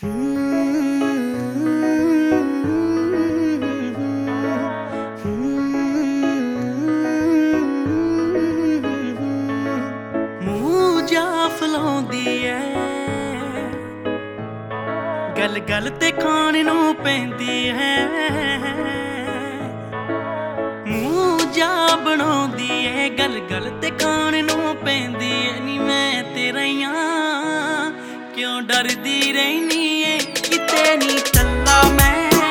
ਮੂੰਹ ਜਾ ਫਲਾਉਂਦੀ ਐ, ਗੱਲ ਗੱਲ ਤੇ ਖਾਣ ਨੂੰ ਪੈਂਦੀ ਹੈ। ਮੂੰਹ ਜਾ ਬਣਾਉਂਦੀ ਐ, ਗੱਲ ਗੱਲ ਤੇ ਖਾਣ ਨੂੰ ਪੈਂਦੀ ਐ। ਨੀ ਮੈਂ ਤੇਰੀਆਂ ਕਿਉਂ ਡਰਦੀ ਰਹਿਨੀ ਏ, ਕਿਤੇ ਨੀ ਚੱਲਾ ਮੈਂ।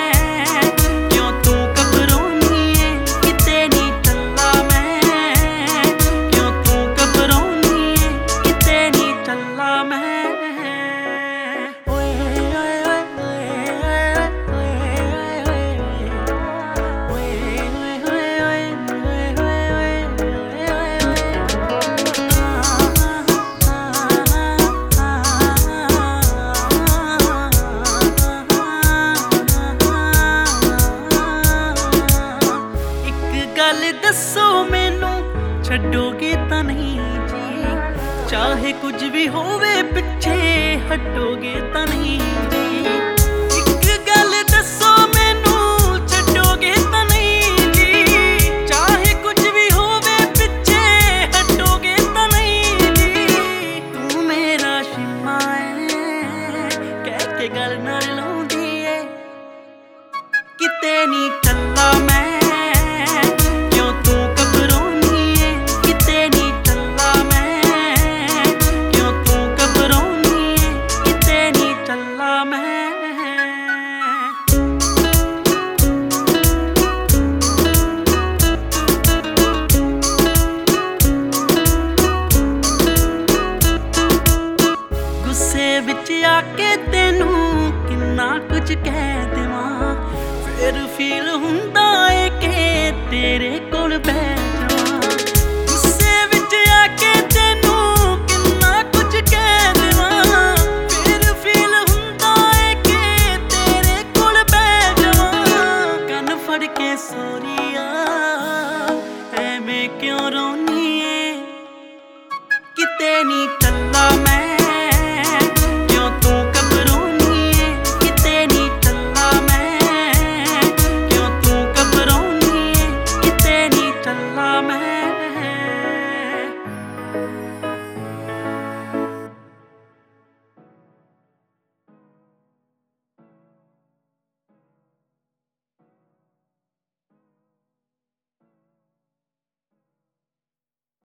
ਗੱਲ ਦੱਸੋ ਮੈਨੂੰ, ਛੱਡੋਗੇ ਤਾਂ ਨਹੀਂ ਜੀ? ਚਾਹੇ ਕੁਝ ਵੀ ਹੋਵੇ ਪਿੱਛੇ ਹਟੋਗੇ ਤਾਂ ਨਹੀਂ ਜੀ? ਇੱਕ ਗੱਲ ਦੱਸੋ ਮੈਨੂੰ, ਛੱਡੋਗੇ ਤਾਂ ਨਹੀਂ ਜੀ? ਚਾਹੇ ਕੁਝ ਵੀ ਹੋਵੇ ਪਿੱਛੇ ਹਟੋਗੇ ਤਾਂ ਨਹੀਂ ਜੀ? ਤੂੰ ਮੇਰਾ ਸ਼ਿਮਾ ਏ, ਕਹਿ ਕੇ ਗੱਲ ਨਾ ਲਾਉਂਦੀ ਏ, ਕਿਤੇ ਨੀ ਚੱਲਾ ਮੈਂ। ਗੁੱਸੇ ਵਿੱਚ ਆ ਕੇ ਤੈਨੂੰ ਕਿੰਨਾ ਕੁਝ ਕਹਿ ਦੇਵਾਂ, ਫਿਰ ਫੀਲ ਹੁੰਦਾ ਏ ਕਿ ਤੇਰੇ ਕੋਲ ਬਹਿ ਜਾਵਾਂ। ਗੁੱਸੇ ਵਿੱਚ ਆ ਕੇ ਤੈਨੂੰ ਕਿੰਨਾ ਕੁਝ ਕਹਿ ਦੇਵਾਂ, ਫਿਰ ਫੀਲ ਹੁੰਦਾ ਏ ਕਿ ਤੇਰੇ ਕੋਲ ਬਹਿ ਜਾਵਾਂ। ਕੰਨ ਫੜ ਕੇ ਸੋਰੀਆ ਐਵੇਂ ਕਿਉਂ ਰੋਨੀ ਏ, ਕਿਤੇ ਨੀ ਚੱਲਾ ਮੈਂ।